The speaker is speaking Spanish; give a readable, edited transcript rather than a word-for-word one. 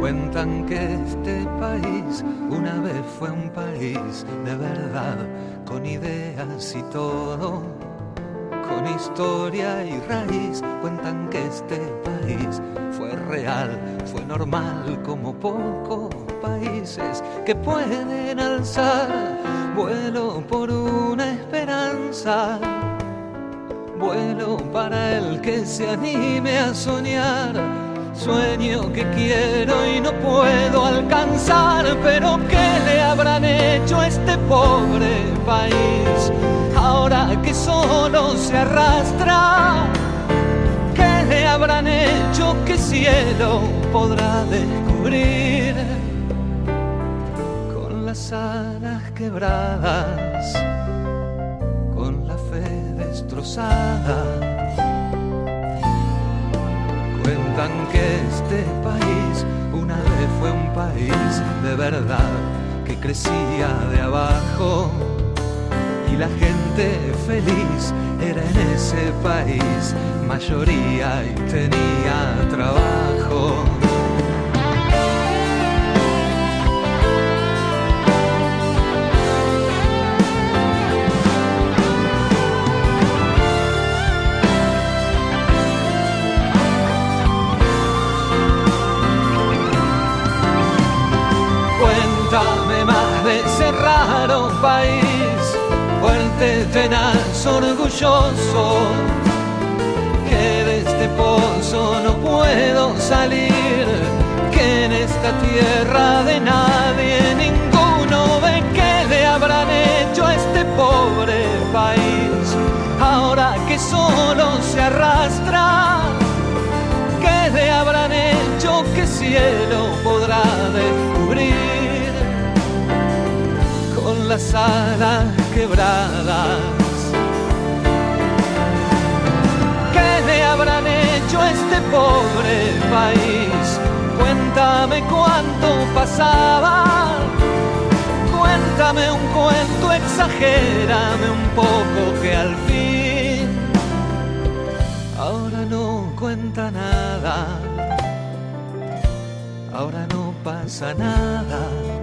Cuentan que este país una vez fue un país de verdad, con ideas y todo, con historia y raíz. Cuentan que este país fue real, fue normal, como pocos países que pueden alzar vuelo por una esperanza, vuelo para el que se anime a soñar. Sueño que quiero y no puedo alcanzar, pero ¿qué le habrán hecho a este pobre país ahora que solo se arrastra? ¿Qué le habrán hecho? ¿Qué cielo podrá descubrir? Con las alas quebradas, con la fe destrozada. Cuentan que este país una vez fue un país de verdad, que crecía de abajo y la gente feliz era en ese país mayoría y tenía trabajo. Cuéntame más de ese raro país, fuerte, tenaz, orgulloso, que de este pozo no puedo salir, que en esta tierra de nadie ninguno ve. ¿Qué le habrán hecho a este pobre país ahora que solo se arrastra? ¿Qué le habrán hecho? ¿Qué cielo podrá descubrir? Con las alas quebradas, ¿qué le habrán hecho a este pobre país? Cuéntame cuánto pasaba, cuéntame un cuento, exagérame un poco, que al fin ahora no cuenta nada, ahora no pasa nada.